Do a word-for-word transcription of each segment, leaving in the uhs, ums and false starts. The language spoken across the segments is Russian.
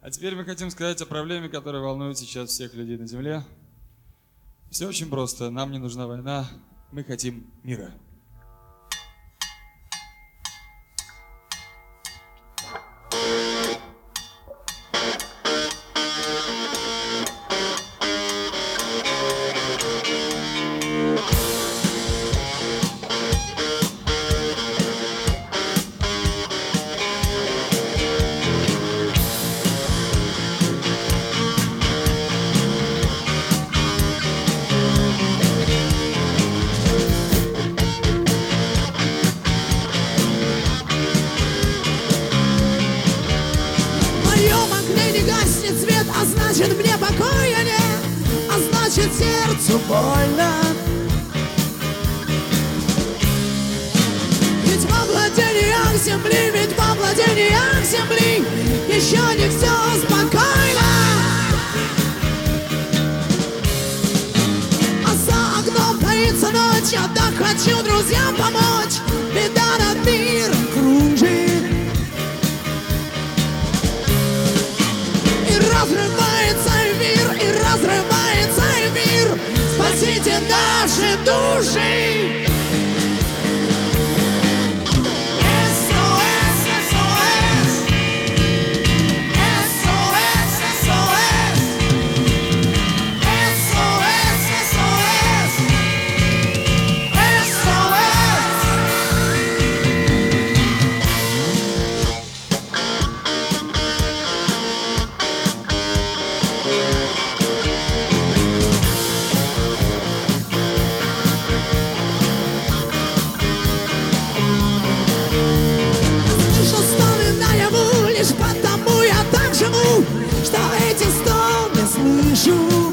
А теперь мы хотим сказать о проблеме, которая волнует сейчас всех людей на Земле. Все очень просто. Нам не нужна война, мы хотим мира. А значит, мне покоя нет, а значит, сердцу больно. Ведь во владениях земли, ведь во владениях земли еще не все спокойно. А за окном таится ночь, я так хочу друзьям помочь. Беда над миром кружит. Разрывается мир, и разрывается мир. Спасите наши души. Что эти стоны слышу.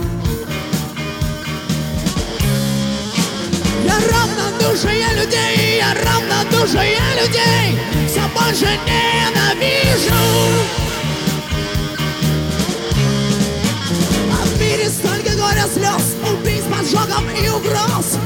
Я равнодушие людей, я равнодушие людей все больше ненавижу. А в мире столько горя, слез, убийств, поджогов и угроз.